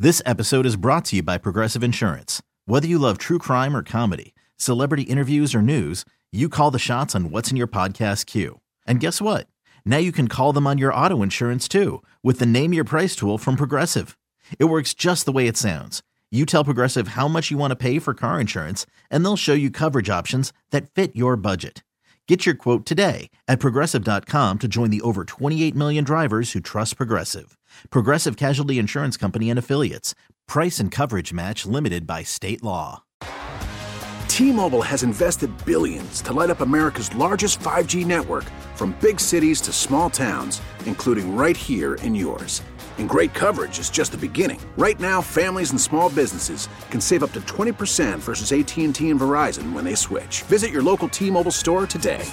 This episode is brought to you by Progressive Insurance. Whether you love true crime or comedy, celebrity interviews or news, you call the shots on what's in your podcast queue. And guess what? Now you can call them on your auto insurance too with the Name Your Price tool from Progressive. It works just the way it sounds. You tell Progressive how much you want to pay for car insurance, and they'll show you coverage options that fit your budget. Get your quote today at Progressive.com to join the over 28 million drivers who trust Progressive. Progressive Casualty Insurance Company and Affiliates. Price and coverage match limited by state law. T-Mobile has invested billions to light up America's largest 5G network, from big cities to small towns, including right here in yours. And great coverage is just the beginning. Right now, families and small businesses can save up to 20% versus AT&T and Verizon when they switch. Visit your local T-Mobile store today.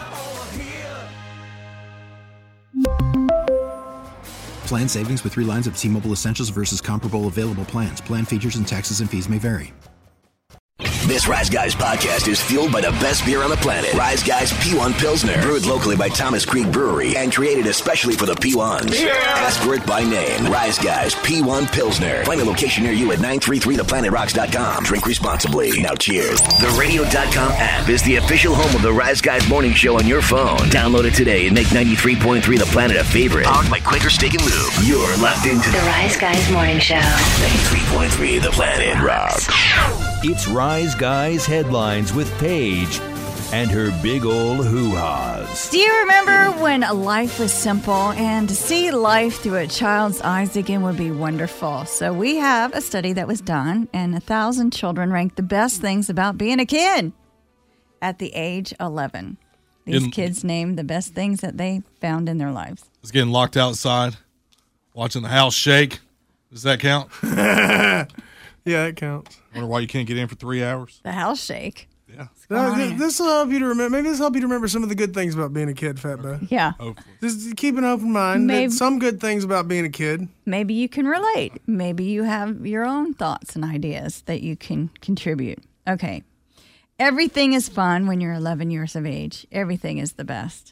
Plan savings with 3 lines of T-Mobile Essentials versus comparable available plans. Plan features and taxes and fees may vary. This Rise Guys podcast is fueled by the best beer on the planet. Rise Guys P1 Pilsner. Brewed locally by Thomas Creek Brewery and created especially for the P1s. Yeah. Ask for it by name. Rise Guys P1 Pilsner. Find a location near you at 933theplanetrocks.com. Drink responsibly. Now cheers. The Radio.com app is the official home of the Rise Guys morning show on your phone. Download it today and make 93.3 The Planet a favorite. Powered by Quaker Steak and Lube. You're locked into the Rise Guys morning show. 93.3 The Planet rocks. It's Rise Guys Headlines with Paige and her big ol' hoo-has. Do you remember when life was simple, and to see life through a child's eyes again would be wonderful? So we have a study that was done, and 1,000 children ranked the best things about being a kid at the age 11. These kids named the best things that they found in their lives. It's getting locked outside, watching the house shake. Does that count? Yeah, it counts. Wonder why you can't get in for 3 hours. The house shake. Yeah. This will help you to remember. Maybe this will help you to remember some of the good things about being a kid, Fatbo. Yeah. Hopefully. Just keep an open mind. Some good things about being a kid. Maybe you can relate. Maybe you have your own thoughts and ideas that you can contribute. Okay. Everything is fun when you're 11 years of age. Everything is the best.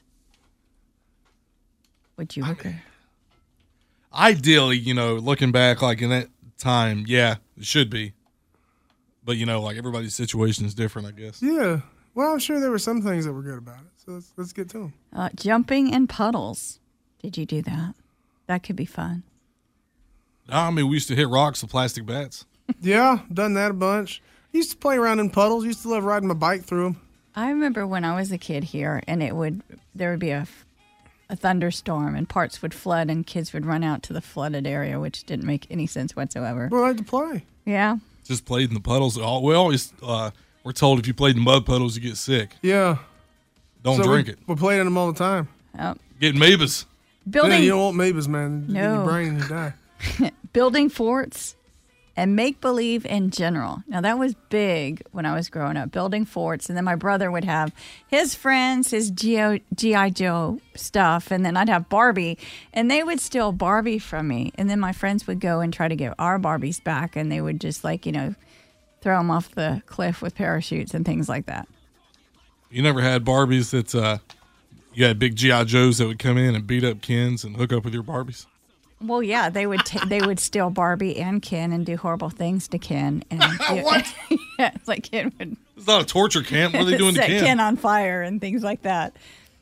Would you agree? Ideally, looking back, like in that time, yeah, it should be. But, like everybody's situation is different, I guess. Yeah. Well, I'm sure there were some things that were good about it. So let's get to them. Jumping in puddles. Did you do that? That could be fun. No, I mean, we used to hit rocks with plastic bats. Yeah, done that a bunch. Used to play around in puddles. Used to love riding my bike through them. I remember when I was a kid here, and there would be a thunderstorm, and parts would flood, and kids would run out to the flooded area, which didn't make any sense whatsoever. Well, I like to play. Yeah. Just played in the puddles. We always we're told if you played in mud puddles, you get sick. Yeah. Don't drink it. We played in them all the time. Oh. Get amoebas. Yeah, you don't want amoebas, man. No. In your brain, you die. Building forts and make-believe in general. Now, that was big when I was growing up, building forts. And then my brother would have his friends, his G.I. Joe stuff, and then I'd have Barbie. And they would steal Barbie from me. And then my friends would go and try to get our Barbies back, and they would just, throw them off the cliff with parachutes and things like that. You never had Barbies that you had big G.I. Joes that would come in and beat up Kens and hook up with your Barbies? Well, yeah, they would steal Barbie and Ken and do horrible things to Ken. And what? Yeah, it's like Ken would. It's not a torture camp. What are they doing to set Ken? Ken on fire and things like that.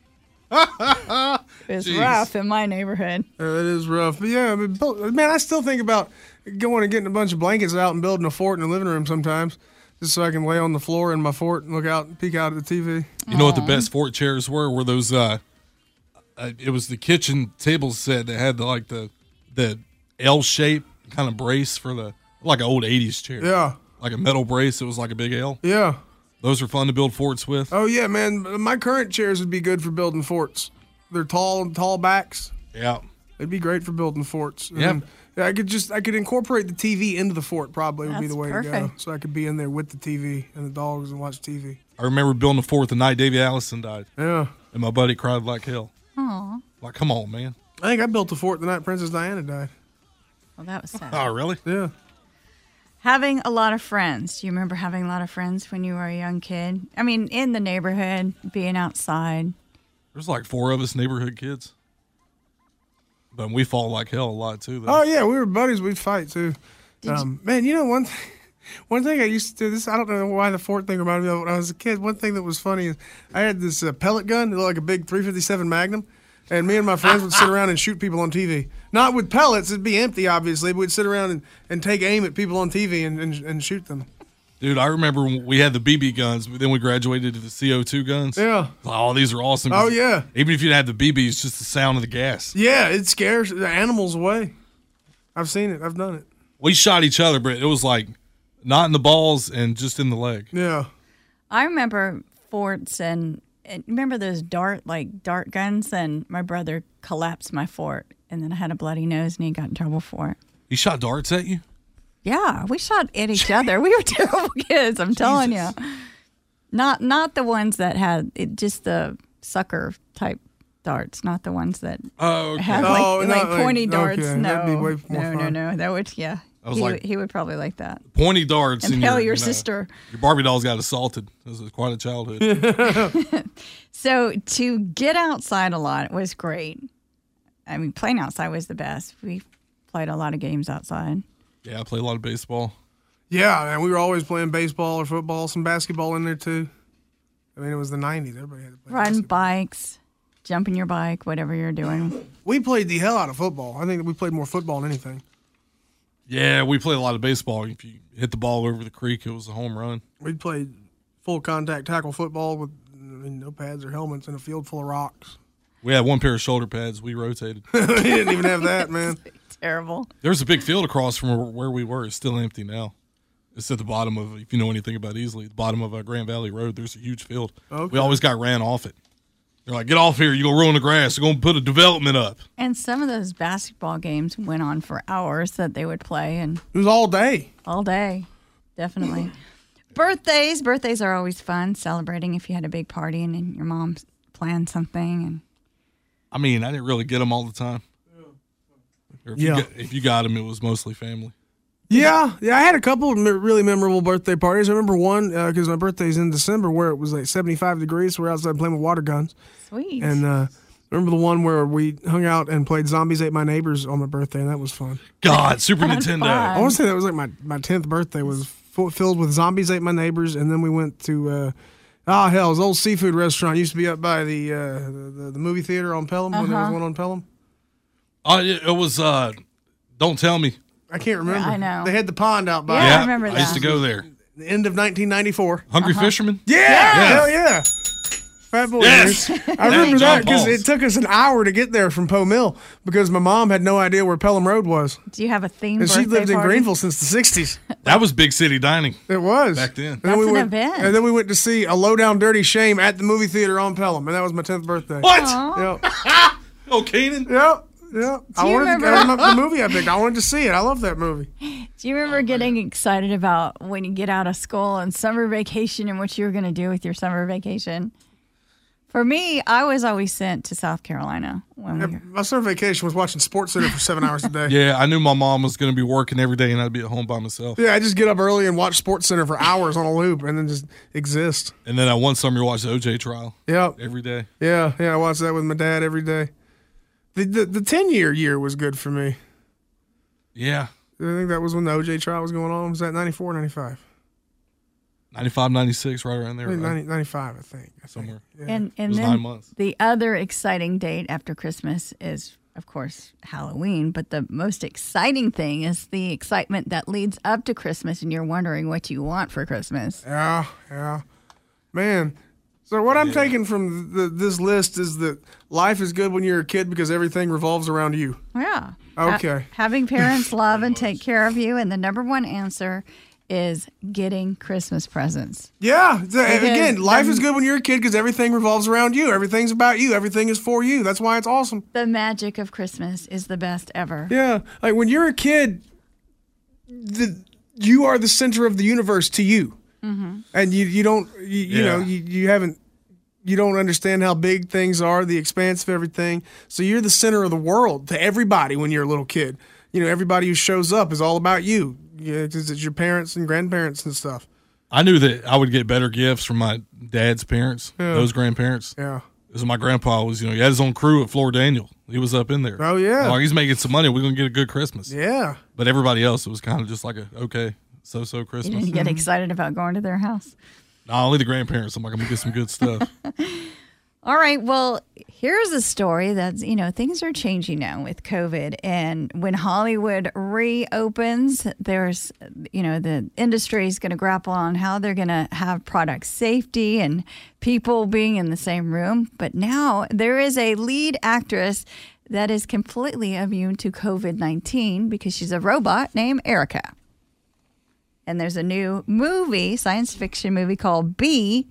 It was rough in my neighborhood. It is rough, but yeah, man, I still think about going and getting a bunch of blankets out and building a fort in the living room sometimes, just so I can lay on the floor in my fort and look out and peek out at the TV. You know what the best fort chairs were? Were those? It was the kitchen table set that had the L shape kind of brace for like an old 80s chair. Yeah. Like a metal brace. It was like a big L. Yeah. Those are fun to build forts with. Oh, yeah, man. My current chairs would be good for building forts. They're tall backs. Yeah. They'd be great for building forts. Yeah. I could incorporate the TV into the fort probably would be the way perfect. to go. So I could be in there with the TV and the dogs and watch TV. I remember building a fort the night Davey Allison died. Yeah. And my buddy cried like hell. Aw. Like, come on, man. I think I built a fort the night Princess Diana died. Well, that was sad. Oh, really? Yeah. Having a lot of friends. Do you remember having a lot of friends when you were a young kid? I mean, in the neighborhood, being outside. There's like 4 of us neighborhood kids. But we fought like hell a lot, too, though. Oh, yeah, we were buddies. We'd fight, too. Man, one thing I used to do, this, I don't know why the Fort thing reminded me of when I was a kid. One thing that was funny is I had this pellet gun, it looked like a big 357 Magnum, and me and my friends would sit around and shoot people on TV. Not with pellets, it'd be empty, obviously, but we'd sit around and take aim at people on TV and shoot them. Dude, I remember when we had the BB guns, but then we graduated to the CO2 guns. Yeah. Oh, these are awesome. Oh, yeah. Even if you didn't have the BB, it's just the sound of the gas. Yeah, it scares the animals away. I've seen it. I've done it. We shot each other, but it was like not in the balls and just in the leg. Yeah. I remember forts and remember those dart guns, and my brother collapsed my fort, and then I had a bloody nose, and he got in trouble for it. He shot darts at you? Yeah, we shot at each other. We were terrible kids, I'm telling you. Not the ones that had just the sucker type darts, not the ones that had pointy darts. Okay. No, that'd be way more fun. No. That would, yeah. He would probably like that. Pointy darts. Impale your sister. Your Barbie dolls got assaulted. This was quite a childhood. So to get outside a lot was great. I mean, playing outside was the best. We played a lot of games outside. Yeah, I played a lot of baseball. Yeah, man, we were always playing baseball or football, some basketball in there too. I mean, it was the 90s. Everybody had to play Riding basketball. bikes, jumping your bike, whatever you're doing. We played the hell out of football. I think that we played more football than anything. Yeah, we played a lot of baseball. If you hit the ball over the creek, it was a home run. We played full contact tackle football with no pads or helmets in a field full of rocks. We had one pair of shoulder pads. We rotated. We didn't even have that, man. Terrible. There's a big field across from where we were. It's still empty now. It's at the bottom of, if you know anything about Easley, the bottom of Grand Valley Road. There's a huge field. Okay. We always got ran off it. They're like, get off here. You're going to ruin the grass. They're going to put a development up. And some of those basketball games went on for hours that they would play. And it was all day. All day. Definitely. Birthdays are always fun, celebrating if you had a big party and your mom planned something. And I mean, I didn't really get them all the time. Or if you got them, it was mostly family. Yeah, I had a couple of really memorable birthday parties. I remember one, because my birthday's in December, where it was like 75 degrees, so we're outside playing with water guns. Sweet. And I remember the one where we hung out and played Zombies Ate My Neighbors on my birthday, and that was fun. God, Super Nintendo. I want to say that was like my 10th birthday was filled with Zombies Ate My Neighbors, and then we went to, it was an old seafood restaurant. It used to be up by the movie theater on Pelham, when there was one on Pelham. It was, Don't Tell Me. I can't remember. Yeah, I know. They had the pond out by. Yeah, I remember that. I used to go there. The end of 1994. Hungry Fisherman? Yeah! Hell yeah! Fat Boy Yes! Years. I remember that because it took us an hour to get there from Poe Mill because my mom had no idea where Pelham Road was. Do you have a theme And she lived in party? Greenville since the 60s. That was big city dining. It was. Back then. And That's we an went, event. And then we went to see A Low Down Dirty Shame at the movie theater on Pelham, and that was my 10th birthday. What? Yep. Oh, Keenan? Yep. I wanted remember- the movie I picked. I wanted to see it. I love that movie. Do you remember getting excited about when you get out of school and summer vacation and what you were going to do with your summer vacation? For me, I was always sent to South Carolina. My summer vacation was watching Sports Center for 7 hours a day. Yeah, I knew my mom was going to be working every day and I'd be at home by myself. Yeah, I just get up early and watch Sports Center for hours on a loop and then just exist. And then one summer you watched the OJ trial. Yep. Every day. Yeah, I watched that with my dad every day. The 10-year year was good for me. Yeah. I think that was when the OJ trial was going on. Was that 94 or 95? 95, 96, right around there. I think right? 95, I think. Somewhere. Yeah. And It was then 9 months. the other exciting date after Christmas is, of course, Halloween. But the most exciting thing is the excitement that leads up to Christmas, and you're wondering what you want for Christmas. Yeah. Man. So what I'm taking from this list is that life is good when you're a kid because everything revolves around you. Yeah. Okay. Having parents love and take care of you. And the number one answer is getting Christmas presents. Yeah. Again, life the- is good when you're a kid because everything revolves around you. Everything's about you. Everything is for you. That's why it's awesome. The magic of Christmas is the best ever. Yeah. Like when you're a kid, you are the center of the universe to you. Mm-hmm. And you don't, you don't understand how big things are, the expanse of everything. So you're the center of the world to everybody when you're a little kid. Everybody who shows up is all about you. Yeah, because it's your parents and grandparents and stuff. I knew that I would get better gifts from my dad's parents, Yeah. those grandparents. Yeah. Because my grandpa was, he had his own crew at Floor Daniel. He was up in there. Oh, yeah. Like, he's making some money. We're going to get a good Christmas. Yeah. But everybody else, it was kind of just like so-so You Christmas. didn't get excited about going to their house. No, only the grandparents. I'm like, I'm going to get some good stuff. All right. Well, here's a story that's, things are changing now with COVID. And when Hollywood reopens, there's, the industry is going to grapple on how they're going to have product safety and people being in the same room. But now there is a lead actress that is completely immune to COVID-19 because she's a robot named Erica. And there's a new movie, science fiction movie called Bee.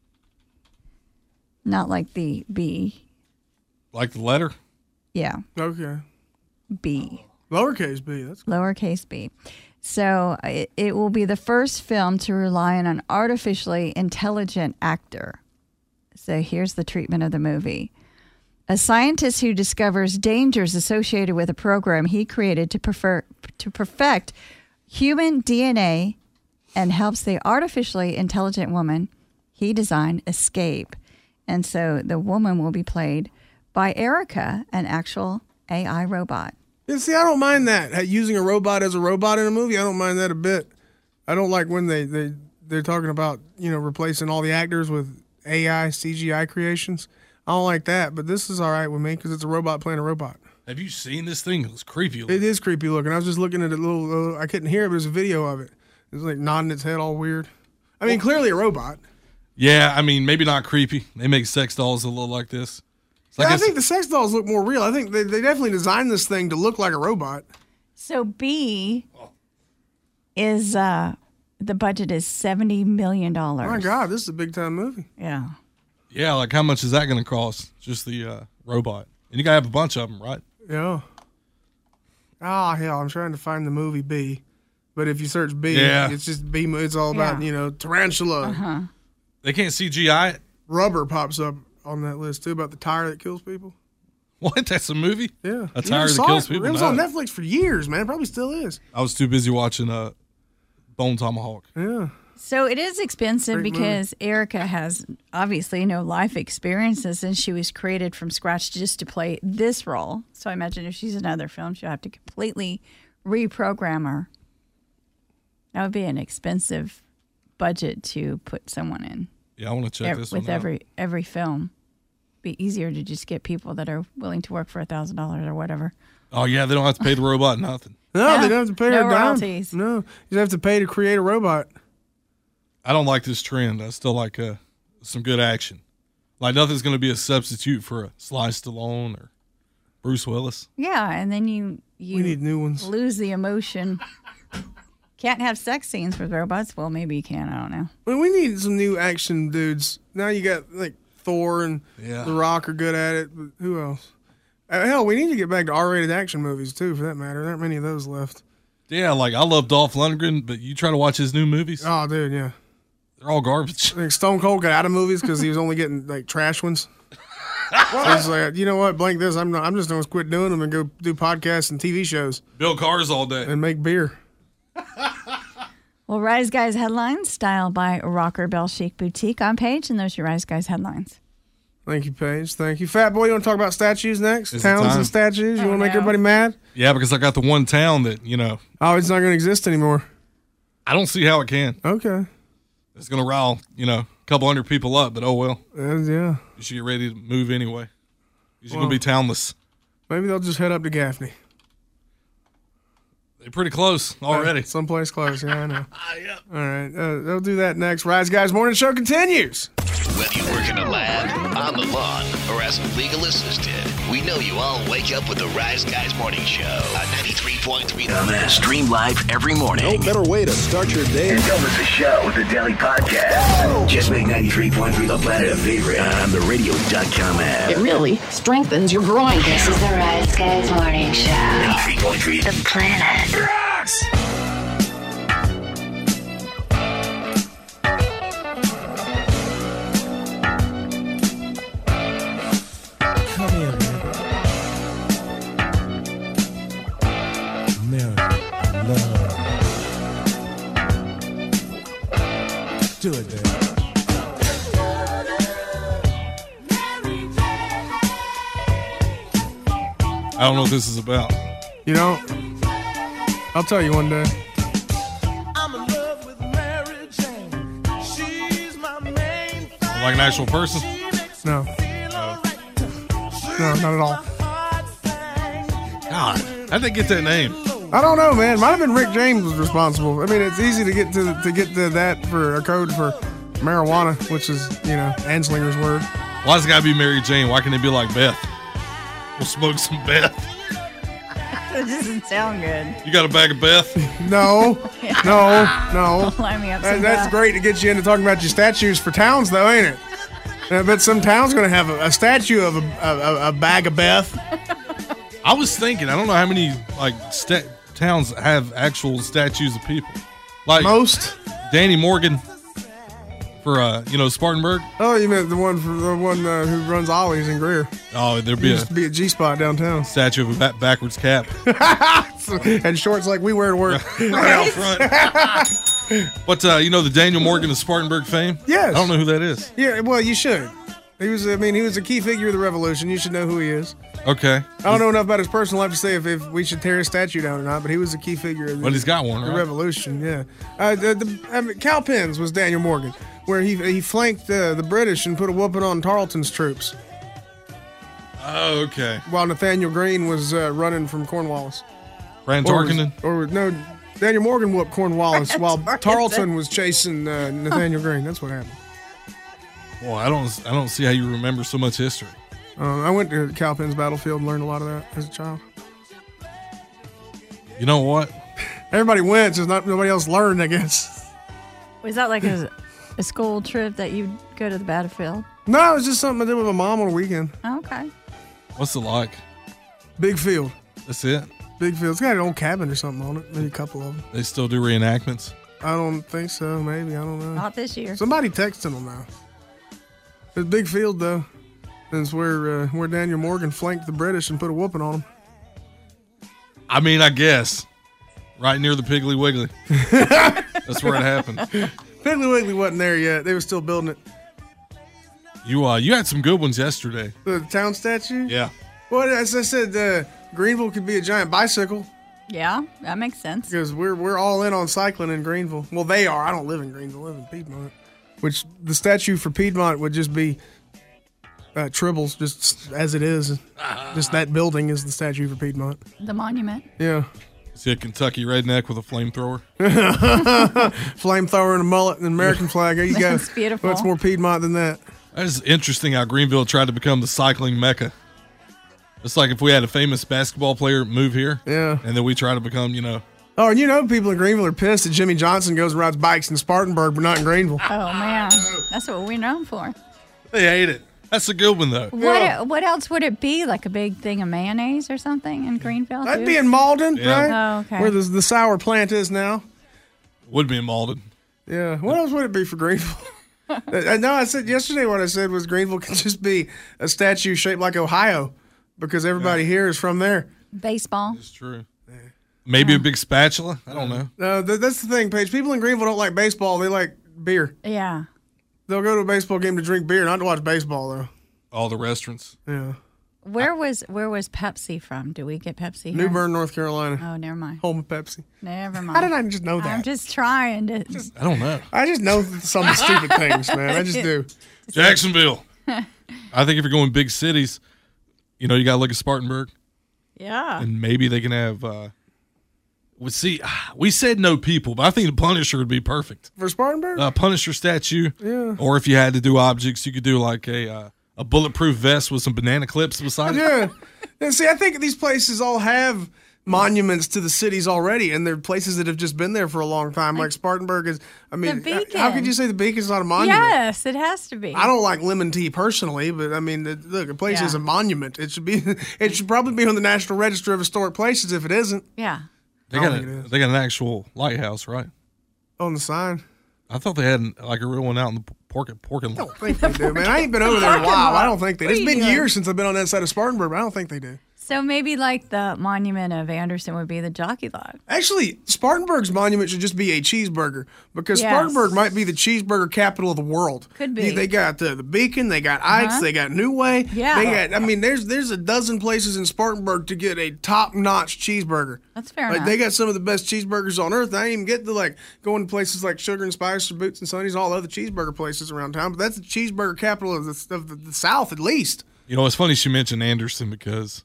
Not like the bee. Like the letter? Yeah. Okay. B. Lowercase b. That's cool. Lowercase b. So it will be the first film to rely on an artificially intelligent actor. So here's the treatment of the movie. A scientist who discovers dangers associated with a program he created to perfect human DNA and helps the artificially intelligent woman he designed escape. And so the woman will be played by Erica, an actual AI robot. Yeah, see, I don't mind that. Using a robot as a robot in a movie, I don't mind that a bit. I don't like when they're talking about, replacing all the actors with AI, CGI creations. I don't like that, but this is all right with me because it's a robot playing a robot. Have you seen this thing? It's creepy looking. It is creepy looking. I was just looking at a little, I couldn't hear it, but there's a video of it. It's like nodding its head all weird. I mean, clearly a robot. Yeah, I mean, maybe not creepy. They make sex dolls that look like this. I think the sex dolls look more real. I think they definitely designed this thing to look like a robot. So B is, the budget is $70 million. Oh my God, this is a big time movie. Yeah. Yeah, like how much is that going to cost? Just the robot. And you got to have a bunch of them, right? Yeah. Oh, hell, I'm trying to find the movie B. But if you search B, it's just B. It's all about, tarantula. Uh-huh. They can't CGI it? Rubber pops up on that list, too, about the tire that kills people. What? That's a movie? Yeah. A tire that kills people? It was on Netflix for years, man. It probably still is. I was too busy watching Bone Tomahawk. Yeah. So it is expensive because Erica has obviously no life experiences and she was created from scratch just to play this role. So I imagine if she's in another film, she'll have to completely reprogram her. That would be an expensive budget to put someone in. Yeah, I want to check this one out. With every film. It'd be easier to just get people that are willing to work for $1,000 or whatever. Oh, yeah, they don't have to pay the robot nothing. No, they don't have to pay no her a dime. royalties. No, you just have to pay to create a robot. I don't like this trend. I still like some good action. Like nothing's going to be a substitute for a Sly Stallone or Bruce Willis. Yeah, and then you We need new ones. lose the emotion. Can't have sex scenes with robots. Well, maybe you can. I don't know. Well, we need some new action dudes. Now you got like Thor and The Rock are good at it, but who else? Hell, we need to get back to R-rated action movies too, for that matter. There aren't many of those left. Yeah, like I love Dolph Lundgren, but you try to watch his new movies. Oh, dude, yeah. They're all garbage. I think Stone Cold got out of movies because he was only getting like trash ones. So he's like, you know what? Blank this. I'm just going to quit doing them and go do podcasts and TV shows. Bill Cars all day. And make beer. Well, Rise Guys headlines, styled by Rocker Bell Chic Boutique on Page, and those are your Rise Guys headlines. Thank you, Paige. Thank you. Fat Boy, you want to talk about statues next? Is it Towns time? and statues? You want to make everybody mad? Yeah, because I got the one town that, Oh, it's not going to exist anymore. I don't see how it can. Okay. It's going to rile, a couple hundred people up, but oh well. Yeah. You should get ready to move anyway. You're going to be townless. Maybe they'll just head up to Gaffney. They're pretty close already. Someplace close, yeah, I know. Yep. All right, they'll do that next. Rise Guys Morning Show continues. Whether you work in a lab, on the lawn, or as a legal assistant, we know you all wake up with the Rise Guys Morning Show on 93.3 The Mess. Stream live every morning. No better way to start your day. And don't miss a show with the Daily Podcast. Just make 93.3 The Planet a favorite on the radio.com app. It really strengthens your groin. This is the Rise Guys Morning Show. 93.3 The Planet rocks. Come here, man. America, I love. Do it, baby. I don't know what this is about. You know, I'll tell you one day. Like an actual person? No. No, not at all. God, how'd they get that name? I don't know, man. Might have been Rick James was responsible. I mean, it's easy to get to that for a code for marijuana, which is, Anslinger's word. Why does it gotta be Mary Jane? Why can't it be like Beth? We'll smoke some Beth. It doesn't sound good. You got a bag of Beth? No. Line me up some That's Beth. great to get you into talking about your statues for towns, though, ain't it? I bet some town's going to have a statue of a bag of Beth. I was thinking, I don't know how many towns have actual statues of people. Like most. Danny Morgan for Spartanburg. Oh, you meant the one who runs Ollie's in Greer. Oh, there'd be Used to be a G-spot downtown. statue of a backwards cap. And shorts like we wear to work. Out front. But the Daniel Morgan of Spartanburg fame? Yes. I don't know who that is. Yeah, well, you should. He was a key figure of the revolution. You should know who he is. Okay. I don't know enough about his personal life to say if we should tear his statue down or not, but he was a key figure of But he's got one, the right? revolution, yeah. Cowpens was Daniel Morgan, where he flanked the British and put a whooping on Tarleton's troops. Oh, okay. While Nathaniel Greene was running from Cornwallis. Brand Tarkenton? No, Daniel Morgan whooped Cornwallis while Tarleton was chasing Nathaniel Greene. That's what happened. Well, I don't see how you remember so much history. I went to Cowpens Battlefield and learned a lot of that as a child. You know what? Everybody went, just nobody else learned, I guess. Was that like a school trip that you'd go to the battlefield? No, it was just something I did with my mom on a weekend. Oh, okay. What's it like? Big field. That's it? Big field. It's got an old cabin or something on it. Maybe a couple of them. They still do reenactments? I don't think so. Maybe. I don't know. Not this year. Somebody texted them now. It's a big field, though. That's where Daniel Morgan flanked the British and put a whooping on them. I mean, I guess. Right near the Piggly Wiggly. That's where it happened. Piggly Wiggly wasn't there yet. They were still building it. You had some good ones yesterday. The town statue? Yeah. Well, as I said, Greenville could be a giant bicycle. Yeah, that makes sense. Because we're all in on cycling in Greenville. Well, they are. I don't live in Greenville. I live in Piedmont. Which the statue for Piedmont would just be Tribbles, just as it is. Just that building is the statue for Piedmont. The monument. Yeah. See a Kentucky redneck with a flamethrower? Flamethrower and a mullet and an American flag. There you go. That's beautiful. What's more Piedmont than that? That is interesting how Greenville tried to become the cycling mecca. It's like if we had a famous basketball player move here, yeah, and then we try to become, Oh, and people in Greenville are pissed that Jimmy Johnson goes and rides bikes in Spartanburg, but not in Greenville. Oh, man. That's what we're known for. They hate it. That's a good one, though. What else would it be? Like a big thing of mayonnaise or something in Greenville? That'd be in Malden, right? Oh, okay. Where the sour plant is now. Would be in Malden. Yeah. What else would it be for Greenville? No, I said yesterday what I said was Greenville could just be a statue shaped like Ohio because everybody here is from there. Baseball. It's true. Maybe a big spatula? I don't know. No, that's the thing, Paige. People in Greenville don't like baseball. They like beer. Yeah. They'll go to a baseball game to drink beer, not to watch baseball, though. All the restaurants. Yeah. Where was Pepsi from? Do we get Pepsi here? New Bern, North Carolina. Oh, never mind. Home of Pepsi. Never mind. How did I just know that? I'm just trying to. I don't know. I just know some stupid things, man. I just do. Jacksonville. I think if you're going big cities, you got to look at Spartanburg. Yeah. And maybe they can have. We said no people, but I think the Punisher would be perfect. For Spartanburg? Punisher statue. Yeah. Or if you had to do objects, you could do like a bulletproof vest with some banana clips beside it. Yeah. And see, I think these places all have monuments to the cities already, and they're places that have just been there for a long time. Like Spartanburg is, the Beacon. How could you say the Beacon's not a monument? Yes, it has to be. I don't like lemon tea personally, but I mean, look, a place is a monument. It should probably be on the National Register of Historic Places if it isn't. Yeah. They got an actual lighthouse, right? On the sign. I thought they had like a real one out in the Porkin. I don't think they do, man. I ain't been over there in a while. I don't think they do. It's been years since I've been on that side of Spartanburg, but I don't think they do. So maybe like the monument of Anderson would be the Jockey Log. Actually, Spartanburg's monument should just be a cheeseburger because Yes. Spartanburg might be the cheeseburger capital of the world. Could be. They got the Beacon, they got Ike's, they got New Way. Yeah. They got. I mean, there's a dozen places in Spartanburg to get a top-notch cheeseburger. That's fair Like enough. they got some of the best cheeseburgers on earth. I didn't even get to like going to places like Sugar and Spice or Boots and Sonny's, all other cheeseburger places around town. But that's the cheeseburger capital of the South, at least. You know, it's funny she mentioned Anderson because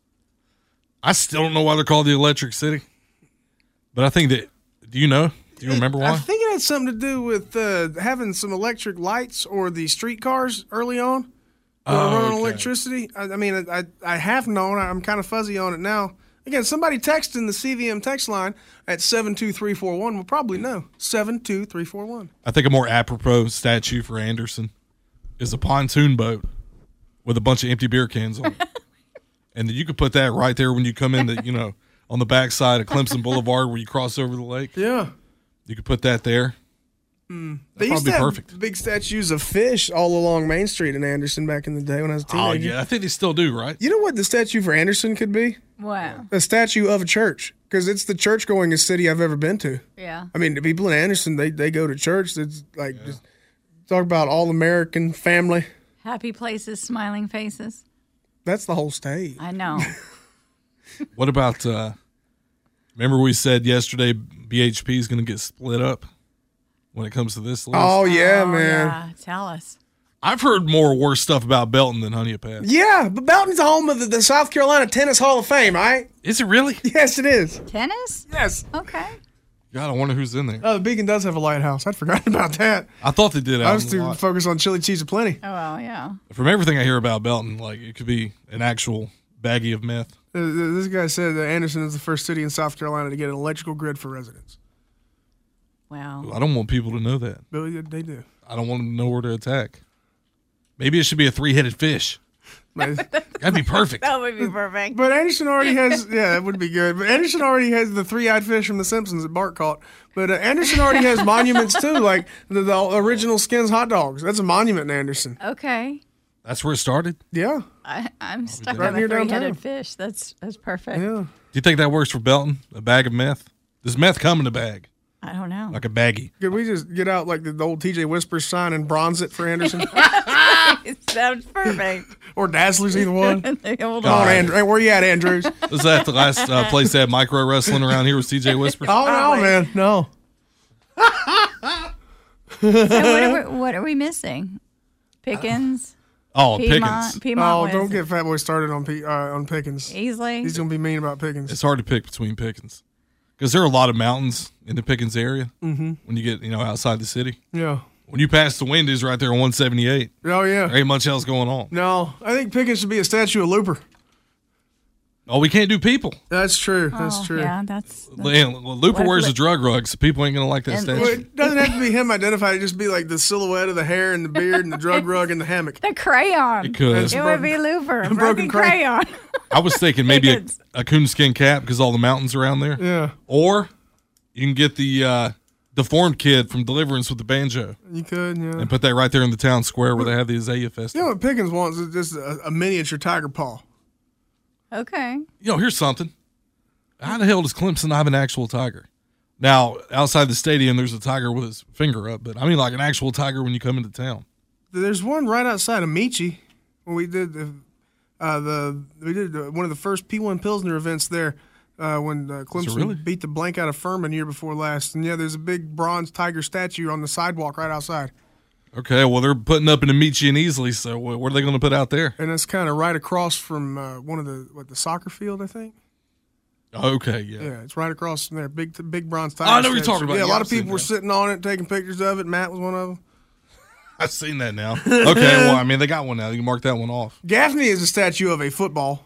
I still don't know why they're called the Electric City. But I think that, do you remember why? I think it had something to do with having some electric lights or the streetcars early on that were running on electricity. I have known. I'm kind of fuzzy on it now. Again, somebody texting the CVM text line at 72341 will probably know. 72341. I think a more apropos statue for Anderson is a pontoon boat with a bunch of empty beer cans on it. And then you could put that right there when you come in on the backside of Clemson Boulevard where you cross over the lake. Yeah. You could put that there. They That'd used probably to be have perfect. big statues of fish all along Main Street in Anderson back in the day when I was a Oh, teenager. yeah. I think they still do, right? You know what the statue for Anderson could be? Wow. A statue of a church, because it's the church-goingest city I've ever been to. Yeah. I mean, the people in Anderson, they go to church. It's like just talk about all-American family. Happy places, smiling faces. That's the whole state. I know. What about, remember we said yesterday BHP is going to get split up when it comes to this list? Oh, yeah, Oh, man. Yeah. Tell us. I've heard more worse stuff about Belton than Honea Pass. Yeah, but Belton's the home of the South Carolina Tennis Hall of Fame, right? Is it really? Yes, it is. Tennis? Yes. Okay. God, I wonder who's in there. Oh, the Beacon does have a lighthouse. I'd forgotten about that. I thought they did. I was out in the too lot. focused on chili cheese aplenty. Oh, well, yeah. From everything I hear about Belton, like it could be an actual baggie of meth. This guy said that Anderson is the first city in South Carolina to get an electrical grid for residents. Wow. I don't want people to know that. But they do. I don't want them to know where to attack. Maybe it should be a 3-headed fish. That'd be perfect. That would be perfect. But Anderson already has, yeah, that would be good. But Anderson already has the three-eyed fish from The Simpsons that Bart caught. But Anderson already has monuments too, like the original Skins hot dogs. That's a monument in Anderson. Okay. That's where it started? Yeah. I'm stuck Right on the near three-headed downtown. fish. That's perfect. Yeah. Do you think that works for Belton? A bag of meth? Does meth come in a bag? I don't know. Like a baggie? Could we just get out like the old TJ Whispers sign and bronze it for Anderson? Sounds perfect. Or Dazzlers, either one. Hold Come on, Andrew. Hey, where you at, Andrews? Was that the last place that had micro wrestling around here was TJ Whispers? Oh, no, man. No. So what are we missing? Pickens? Oh, Piedmont, Pickens. Oh, with don't get Fat Boy started on Pickens. Easley. He's going to be mean about Pickens. It's hard to pick between Pickens. Because there are a lot of mountains in the Pickens area when you get, outside the city. Yeah. When you pass the Wendy's right there on 178, Oh, yeah. there ain't much else going on. No, I think Pickens should be a statue of Looper. Oh, we can't do people. That's true. That's true. Yeah, that's Looper What- wears a drug rug, so people ain't going to like that And- statue. Well, it doesn't have to be him identified. It just be like the silhouette of the hair and the beard and the drug rug and the hammock. the crayon. It could. It would be Looper. broken Broken crayon. crayon. I was thinking maybe Pickens. a coonskin cap because all the mountains around there. Yeah, Or you can get the deformed kid from Deliverance with the banjo you could. Yeah. and put that right there in the town square where they have the Azalea You Festival. know what Pickens wants is just a miniature tiger paw. Okay. Here's something. How the hell does Clemson have an actual tiger? Now, outside the stadium, there's a tiger with his finger up, but I mean like an actual tiger when you come into town. There's one right outside of Michi. When we did one of the first P1 Pilsner events there. When Clemson really? beat the blank out of Furman year before last. And yeah, there's a big bronze tiger statue on the sidewalk right outside. Okay, well, they're putting up in Amici and Easley, so what are they going to put out there? And it's kind of right across from one of the soccer field, I think. Okay, yeah. Yeah, it's right across from there. Big bronze tiger. I know what you're statue. talking about. Yeah, a Yeah, lot I've of people seen were that. sitting on it, taking pictures of it. Matt was one of them. I've seen that now. Okay, well, I mean, they got one now. You can mark that one off. Gaffney is a statue of a football.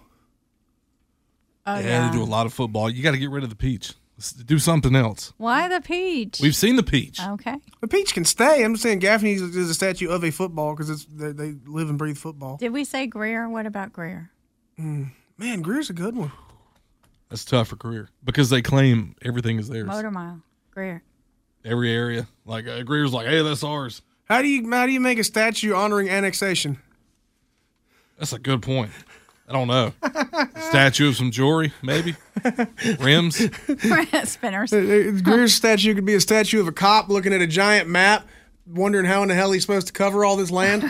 Oh, Yeah, they do a lot of football. You got to get rid of the peach. Let's do something else. Why the peach? We've seen the peach. Okay. The peach can stay. I'm just saying Gaffney is a statue of a football because they live and breathe football. Did we say Greer? What about Greer? Man, Greer's a good one. That's tough for Greer because they claim everything is theirs. Motor Mile. Greer. Every area. Like, Greer's like, hey, that's ours. How do you make a statue honoring annexation? That's a good point. I don't know. Statue of some jewelry, maybe? Rims? Spinners. Greer's statue could be a statue of a cop looking at a giant map, wondering how in the hell he's supposed to cover all this land.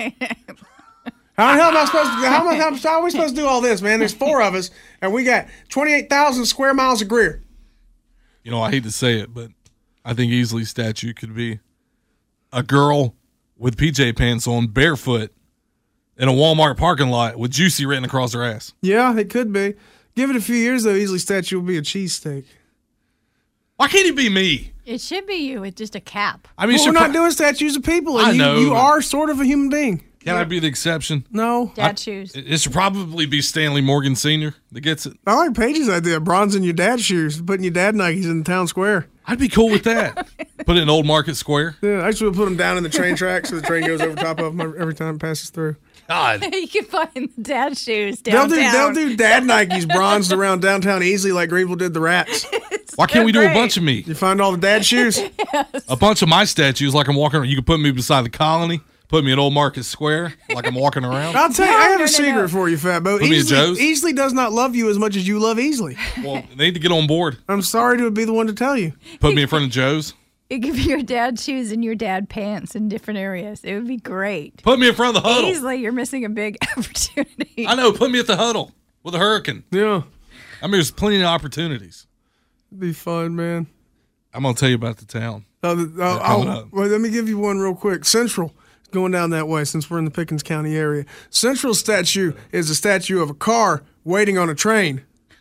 How the hell am I supposed to? How are we supposed to do all this, man? There's 4 of us, and we got 28,000 square miles of Greer. You know, I hate to say it, but I think easily statue could be a girl with PJ pants on, barefoot, in a Walmart parking lot with Juicy written across her ass. Yeah, it could be. Give it a few years, though, easily statue will be a cheesesteak. Why can't it be me? It should be you with just a cap. I mean, we're not doing statues of people, and I know, you but- are sort of a human being. Can I be the exception? No. Dad shoes. It should probably be Stanley Morgan Sr. that gets it. I like Paige's idea, bronzing your dad's shoes, putting your dad Nikes in the town square. I'd be cool with that. Put it in Old Market Square. Yeah, I actually would put them down in the train track so the train goes over top of them every time it passes through. God. You can find the dad shoes downtown. They'll do dad Nikes bronzed around downtown easily like Greenville did the Rats. Why can't we do a bunch of me? You find all the dad shoes? Yes. A bunch of my statues like I'm walking around. You can put me beside the Colony, put me in Old Market Square like I'm walking around. I'll tell you, I have a secret for you, Fat Bo. Put me at Joe's. Easley does not love you as much as you love Easley. Well, they need to get on board. I'm sorry to be the one to tell you. Put me in front of Joe's. It could be your dad shoes and your dad pants in different areas. It would be great. Put me in front of the huddle. Easily, you're missing a big opportunity. I know. Put me at the huddle with a hurricane. Yeah. I mean, there's plenty of opportunities. It'd be fun, man. I'm going to tell you about the town. Well, let me give you one real quick. Central, going down that way since we're in the Pickens County area. Central statue is a statue of a car waiting on a train.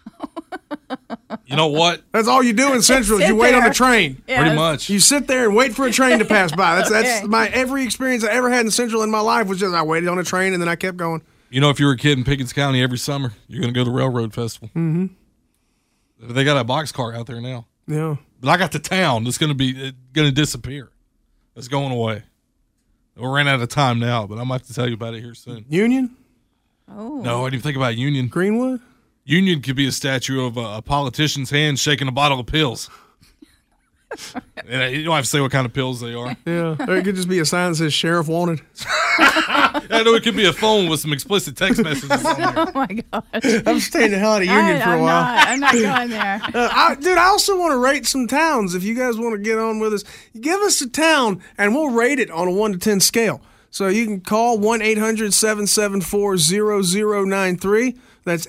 You know what? That's all you do in Central is you wait on a train. Yes. Pretty much. You sit there and wait for a train to pass by. That's Okay. my every experience I ever had in Central in my life was just I waited on a train and then I kept going. You know, if you were a kid in Pickens County every summer, you're going to go to the Railroad Festival. Mm-hmm. They got a boxcar out there now. Yeah. But I got the town that's going to disappear. It's going away. We ran out of time now, but I might have to tell you about it here soon. Union? Oh. No, I didn't even think about Union. Greenwood? Union could be a statue of a politician's hand shaking a bottle of pills. And you don't have to say what kind of pills they are. Yeah. Or it could just be a sign that says Sheriff Wanted. I know it could be a phone with some explicit text messages on there. Oh, my gosh. I'm staying the hell out of Union for a while. I'm not going there. Dude, I also want to rate some towns. If you guys want to get on with us, give us a town and we'll rate it on a 1 to 10 scale. So you can call 1-800-774-0093. That's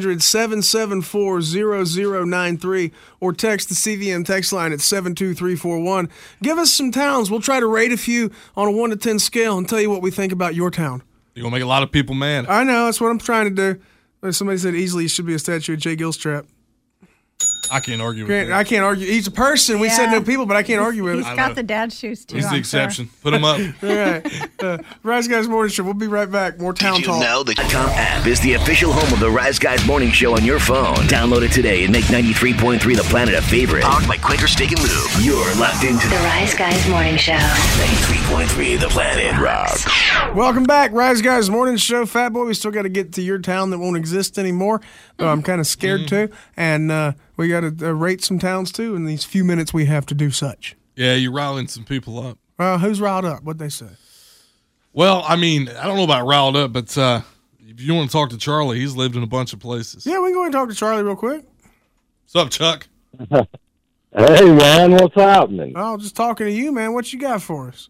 800-774-0093. Or text the CVM text line at 72341. Give us some towns. We'll try to rate a few on a 1 to 10 scale and tell you what we think about your town. You're going to make a lot of people mad. I know. That's what I'm trying to do. Somebody said easily it should be a statue of Jay Gilstrap. I can't argue with that. I can't argue. He's a person. We said no people, but I can't argue with it. He's got the dad shoes, too. He's the I'm exception. Sure. Put him up. All right. Rise Guys Morning Show. We'll be right back. More Town Did you Talk. know the .com app is the official home of the Rise Guys Morning Show on your phone? Download it today and make 93.3 The Planet a favorite. Powered by Quaker Steak and Lube. You're locked into The Rise Guys Morning Show. 93.3 The Planet Rock. Welcome back. Rise Guys Morning Show. Fat Boy, we still got to get to your town that won't exist anymore. I'm kind of scared to. And we got to rate some towns, too, in these few minutes we have to do such. Yeah, you're riling some people up. Who's riled up? What'd they say? Well, I mean, I don't know about riled up, but if you want to talk to Charlie, he's lived in a bunch of places. Yeah, we can go ahead and talk to Charlie real quick. What's up, Chuck? Hey, man, what's happening? Oh, just talking to you, man. What you got for us?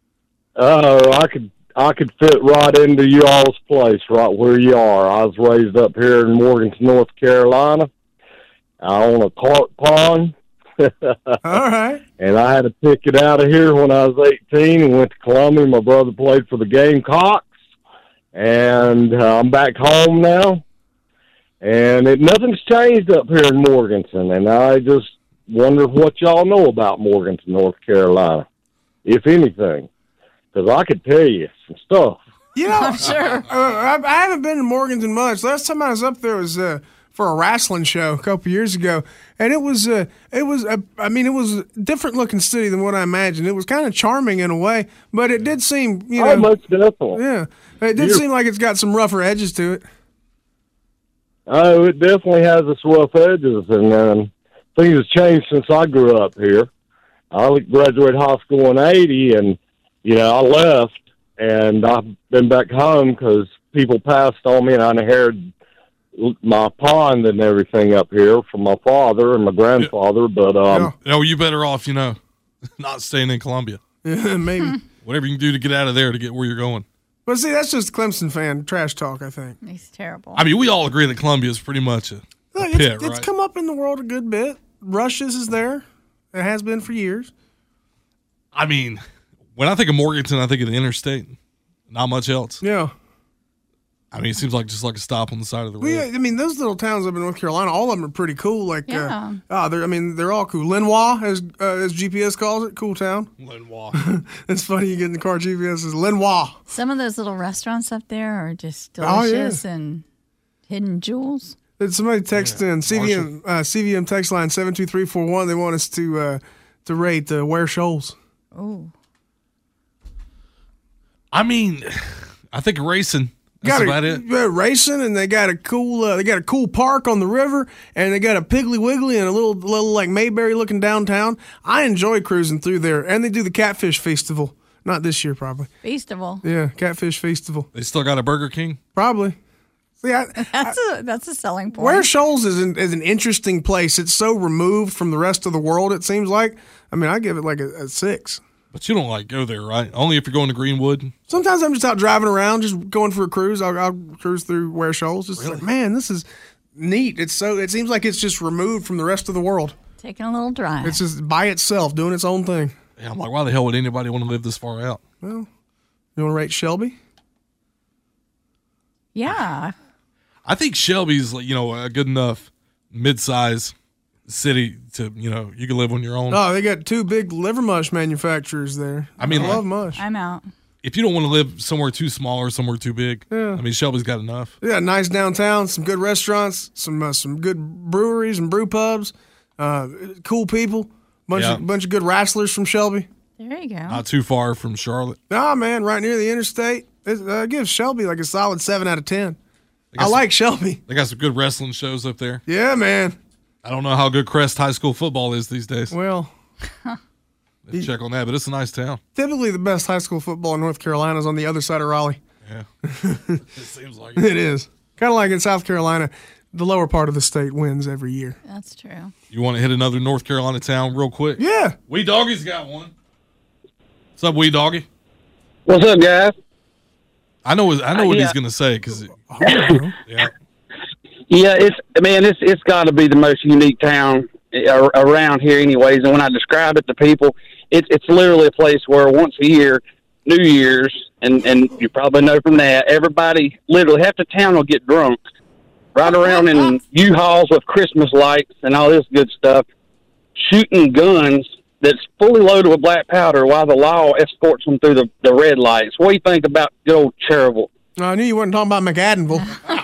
I could fit right into y'all's place right where you are. I was raised up here in Morganton, North Carolina. I own a carp pond. All right. And I had to pick it out of here when I was 18 and went to Columbia. My brother played for the Gamecocks. And I'm back home now. And nothing's changed up here in Morganton. And I just wonder what y'all know about Morganton, North Carolina, if anything. Because I could tell you some stuff. You know, sure. I haven't been to Morganton much. Last time I was up there was for a wrestling show a couple years ago, and it was a different looking city than what I imagined. It was kind of charming in a way, but it did seem, most definitely. Yeah, it did seem like it's got some rougher edges to it. Oh, it definitely has its rough edges, and things have changed since I grew up here. I graduated high school in '80, and I left, and I've been back home because people passed on me, and I inherited my pond and everything up here from my father and my grandfather. But no, you better off, not staying in Columbia. Yeah, maybe. Whatever you can do to get out of there to get where you're going. But see, that's just Clemson fan trash talk, I think. He's terrible. I mean, we all agree that Columbia is pretty much a pit, it's right? come up in the world a good bit. Rush's is there. It has been for years. I mean, when I think of Morganton, I think of the interstate. Not much else. Yeah. I mean, it seems like just like a stop on the side of the road. Yeah, I mean, those little towns up in North Carolina, all of them are pretty cool. Like, Yeah. they're all cool. Lenoir, as GPS calls it, cool town. Lenoir. It's funny, you get in the car, GPS says Lenoir. Some of those little restaurants up there are just Oh, yeah. delicious and hidden jewels. Did somebody text in CVM text line 72341? They want us to rate Ware Shoals. Oh, I mean, I think racing. That's about it. Racing, and they got a cool park on the river, and they got a Piggly Wiggly and a little like Mayberry looking downtown. I enjoy cruising through there, and they do the Catfish Festival. Not this year, probably. Festival. Yeah, Catfish Festival. They still got a Burger King? Probably. See, that's a selling point. Ware Shoals is an interesting place. It's so removed from the rest of the world, it seems like. I mean, I give it like a 6. But you don't go there, right? Only if you're going to Greenwood. Sometimes I'm just out driving around, just going for a cruise. I'll cruise through Ware Shoals. Just like, man, this is neat. It seems like it's just removed from the rest of the world. Taking a little drive. It's just by itself, doing its own thing. Yeah, I'm like, why the hell would anybody want to live this far out? Well, you want to rate Shelby? Yeah. I think Shelby's, a good enough mid-size city to, you can live on your own. Oh, they got 2 big liver mush manufacturers there. I mean, I love mush. I'm out. If you don't want to live somewhere too small or somewhere too big, Yeah. I mean, Shelby's got enough. Yeah, nice downtown, some good restaurants, some good breweries and brew pubs, cool people, bunch of good wrestlers from Shelby. There you go. Not too far from Charlotte. Nah, man, right near the interstate. It gives Shelby like a solid 7 out of 10. I like Shelby. They got some good wrestling shows up there. Yeah, man. I don't know how good Crest High School football is these days. Well, Let's check on that, but it's a nice town. typically the best high school football in North Carolina is on the other side of Raleigh. Yeah. It seems like It is. Kind of like in South Carolina, the lower part of the state wins every year. That's true. You want to hit another North Carolina town real quick? Yeah. Wee Doggy's got one. What's up, Wee Doggy? What's up, guys? I know what he's going to say because yeah. Yeah, it's got to be the most unique town around here, anyways. And when I describe it to people, it's literally a place where once a year, New Year's, and you probably know from that, everybody, literally half the town will get drunk, ride around in U-Hauls with Christmas lights and all this good stuff, shooting guns that's fully loaded with black powder while the law escorts them through the red lights. What do you think about good old Cherryville? I knew you weren't talking about McAdenville.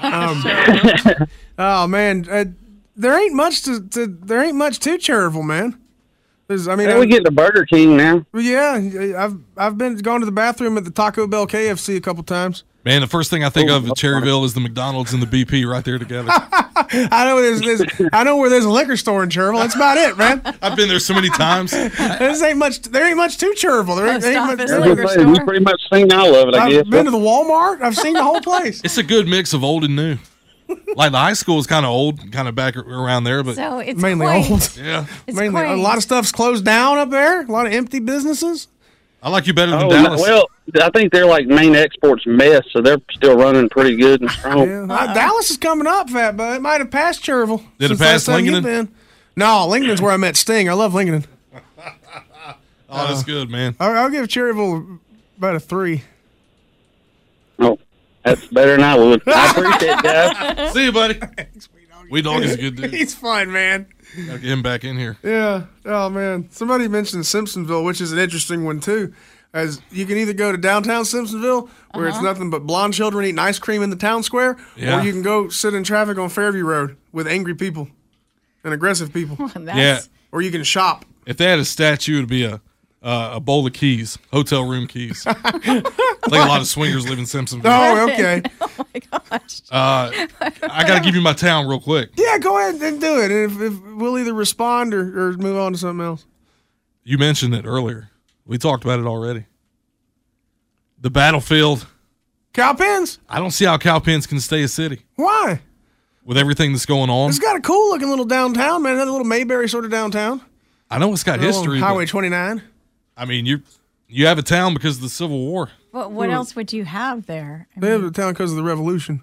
Oh man, there ain't much to Cherryville, man. We get to Burger King now. Yeah, I've gone to the bathroom at the Taco Bell KFC a couple times. Man, the first thing I think of at Cherryville is the McDonald's and the BP right there together. I know where there's a liquor store in Cherryville. That's about it, man. I've been there so many times. There ain't much to Cherryville. There ain't much. We've pretty much seen all of it, I guess. I've been to the Walmart. I've seen the whole place. It's a good mix of old and new. Like the high school is kind of old, kind of back around there, but So it's mainly quaint. old. Yeah, It's mainly quaint. a lot of stuff's closed down up there. A lot of empty businesses. I like you better than Dallas. Well, I think they're like main exports mess, so they're still running pretty good and strong. Yeah. Dallas is coming up, Fat Bud. It might have passed Cherryville. Did it since pass last time you've Lincoln? been. No, Lincoln's where I met Sting. I love Lincoln. Oh, that's good, man. I'll give Cherryville about a 3. Oh, that's better than I would. I appreciate it, guys. See you, buddy. Wee Dog is a good dude. He's fun, man. Gotta get him back in here. Yeah. Oh, man. Somebody mentioned Simpsonville, which is an interesting one, too. As you can either go to downtown Simpsonville, where it's nothing but blonde children eating ice cream in the town square, Yeah. or you can go sit in traffic on Fairview Road with angry people and aggressive people. Yeah. Or you can shop. If they had a statue, it'd be a bowl of keys, hotel room keys. I think a lot of swingers live in Simpsonville. Oh, okay. Oh my gosh. I got to give you my town real quick. Yeah, go ahead and do it. And if we'll either respond or move on to something else. You mentioned it earlier. We talked about it already. The battlefield Cow pens? I don't see how Cowpens can stay a city Why? with everything that's going on. It's got a cool looking little downtown, man. That little Mayberry sort of downtown. I know it's got history. Highway but, 29. I mean, you have a town because of the Civil War. But what else would you have there? They have a town because of the Revolution.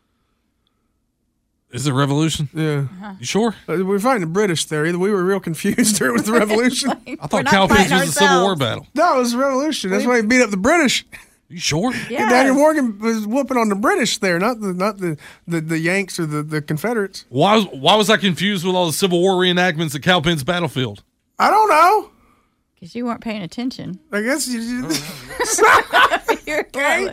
Is it Revolution? Yeah. You sure? We were fighting the British there. Either we were real confused or it was the Revolution. I thought Cowpens was the Civil War battle. No, it was the Revolution. That's why he beat up the British. You sure? Yes. Daniel Morgan was whooping on the British there, not the Yanks or the Confederates. Why was I confused with all the Civil War reenactments at Cowpens Battlefield? I don't know. Because you weren't paying attention. I guess you. You're Okay.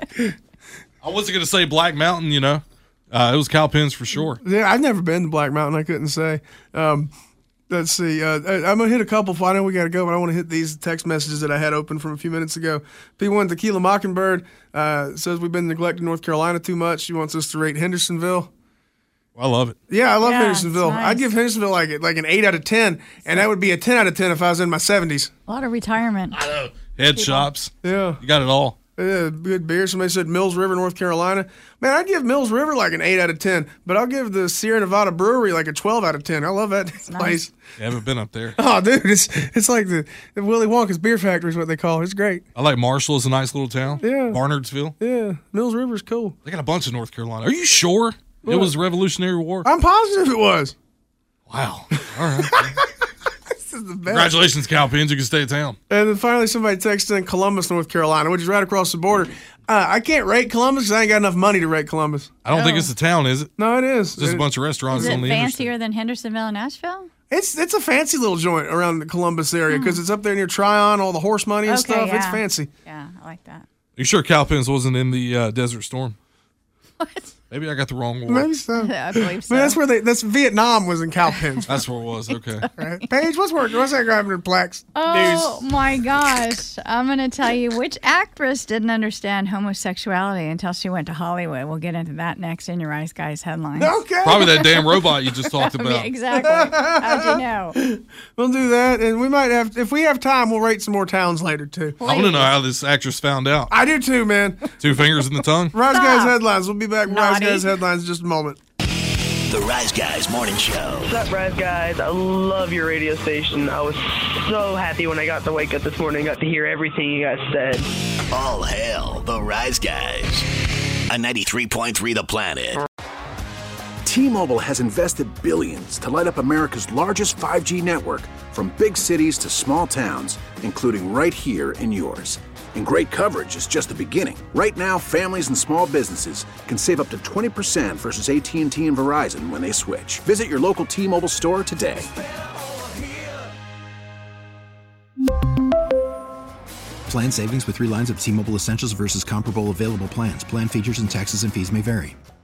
I wasn't going to say Black Mountain, It was Cowpens for sure. Yeah, I've never been to Black Mountain. I couldn't say. Let's see. I'm going to hit a couple. I know we got to go, but I want to hit these text messages that I had open from a few minutes ago. P1 Tequila Mockingbird says we've been neglecting North Carolina too much. She wants us to rate Hendersonville. I love it. Yeah, I love Yeah, Hendersonville. it's nice. I'd give Hendersonville like an 8 out of 10, and that would be a 10 out of 10 if I was in my 70s. A lot of retirement. I know. Head shops. Yeah. You got it all. Yeah, good beer. Somebody said Mills River, North Carolina. Man, I'd give Mills River like an 8 out of 10, but I'll give the Sierra Nevada Brewery like a 12 out of 10. I love that place. You haven't been up there. Oh, dude, it's like the Willy Wonka's beer factory is what they call it. It's great. I like Marshall. It's a nice little town. Yeah. Barnardsville. Yeah, Mills River's cool. They got a bunch of North Carolina. Are you sure it was the Revolutionary War? I'm positive it was. Wow. All right. This is the best. Congratulations, Cowpens. You can stay in town. And then finally, somebody texted in Columbus, North Carolina, which is right across the border. I can't rate Columbus because I ain't got enough money to rate Columbus. I don't think it's a town, is it? No, it is. It's just a bunch of restaurants Is it on the fancier than Hendersonville and Nashville? It's a fancy little joint around the Columbus area because it's up there near Tryon, all the horse money and stuff. yeah. It's fancy. Yeah, I like that. Are you sure Cowpens wasn't in the Desert Storm? What? Maybe I got the wrong war. Maybe so. I believe so. Man, that's where that's Vietnam was in Cowpens. That's where it was. Okay. Right. Paige, what's that guy having in Plex? Oh my gosh. I'm going to tell you which actress didn't understand homosexuality until she went to Hollywood. We'll get into that next in your Eyes Guys headlines. Okay. Probably that damn robot you just talked about. Yeah, exactly. How'd you know? We'll do that, and we might have, if we have time, we'll rate some more towns later too. I want to know how this actress found out. I do too, man. 2 fingers in the tongue? Rise Guys headlines. We'll be back with Rise Naughty. Guys headlines in just a moment. The Rise Guys Morning Show. What's up, Rise Guys? I love your radio station. I was so happy when I got to wake up this morning and got to hear everything you guys said. All hail the Rise Guys. A 93.3 The Planet. T-Mobile has invested billions to light up America's largest 5G network, from big cities to small towns, including right here in yours. And great coverage is just the beginning. Right now, families and small businesses can save up to 20% versus AT&T and Verizon when they switch. Visit your local T-Mobile store today. Plan savings with 3 lines of T-Mobile Essentials versus comparable available plans. Plan features and taxes and fees may vary.